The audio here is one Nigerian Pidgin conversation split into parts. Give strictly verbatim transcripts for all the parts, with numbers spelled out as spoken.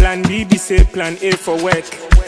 Plan B, be say plan A for work.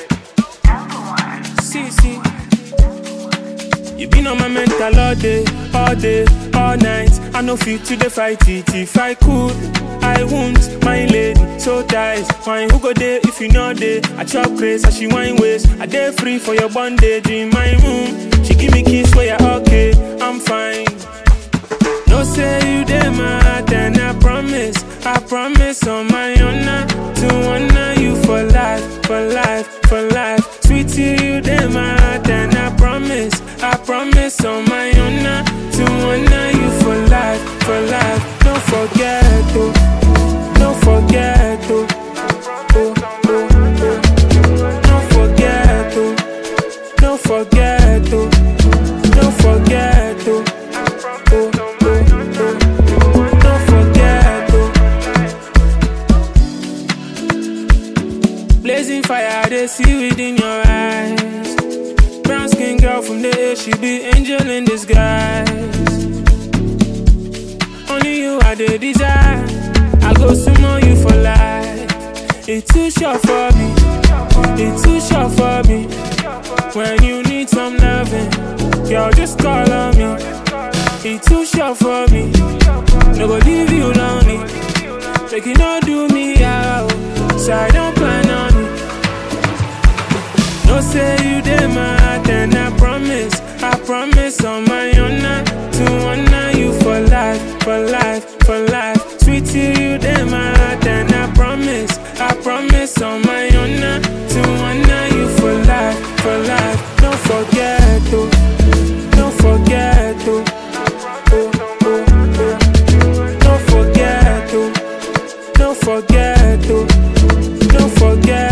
See, see. You been on my mental all day, all day, all night. I no feel to the fight it. If I could, I won't. My lady, so tight. Wine who go there if you know there. I chop grace as she wine waist. I day free for your bondage in my room. She give me kiss where you're okay, I'm fine. No say you there, my heart, and I promise, I promise on my honor to honor you for life, for life, for life. Sweetie, you there, my heart, and I promise, I promise on my honor to honor you for life, for life. Don't forget, oh, don't forget, oh, oh, oh, oh. Don't forget, oh, don't forget, oh, don't forget, oh, oh. Blazing fire, they see within your eyes. Brown skin girl from the air, she be angel in disguise. Only you are the desire. I go sumo you for life. It's too short for me. It's too short for me. When you need some loving, girl, just call on me. It's too short for me. No go leave you lonely. Make you not do me out, so I don't plan on it. No say you there, my heart, and I promise, I promise on my honor to honor you for life, for life, for life. Sweetie, you there, my heart, and I promise, I promise on my honor to honor you for life, for life. Don't forget, oh, don't forget, oh, oh, oh, oh. Don't forget, oh, don't forget, oh, don't forget.